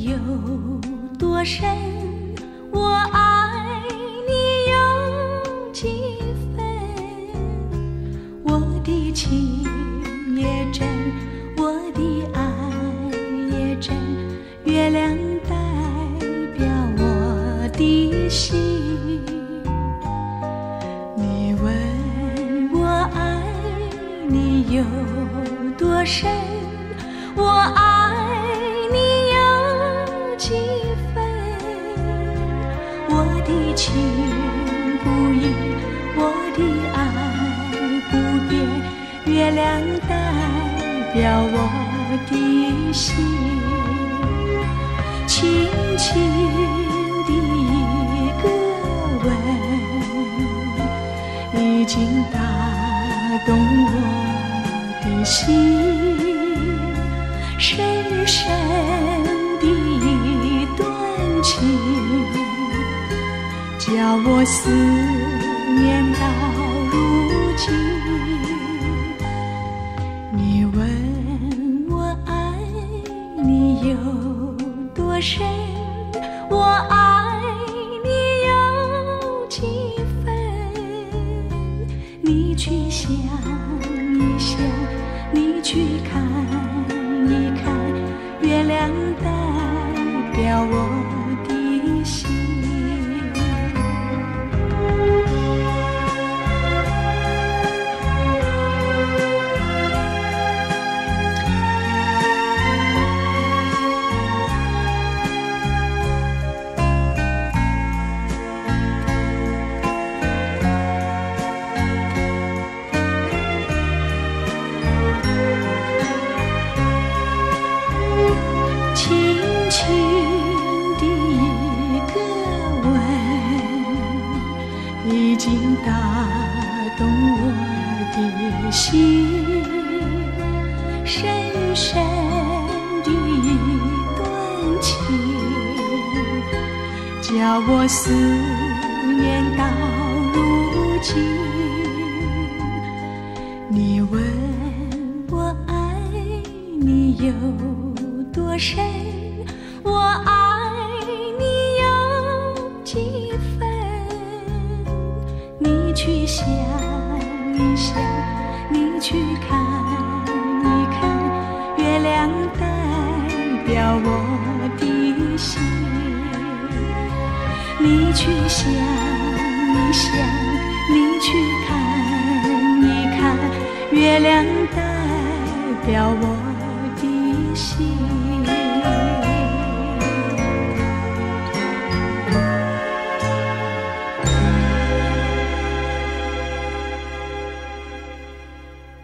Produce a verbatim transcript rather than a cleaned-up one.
有多深，我爱你有几分。我的情也真，我的爱也真，月亮代表我的心。你问我爱你有多深，我爱你有几分。我的情不移，我的爱不变，月亮代表我的心。轻轻的一个吻，已经打动我的心。深深的一段情，叫我思念到如今。你问我爱你有多深，我爱你有几分。你去想一想，你去看一看，月亮代表我的心。已经打动我的心，深深的一段情，叫我思念到如今。你问我爱你有多深，我爱你有几分。你去想一想，你去看一看，月亮代表我的心。你去想一想，你去看一看，月亮代表我的心。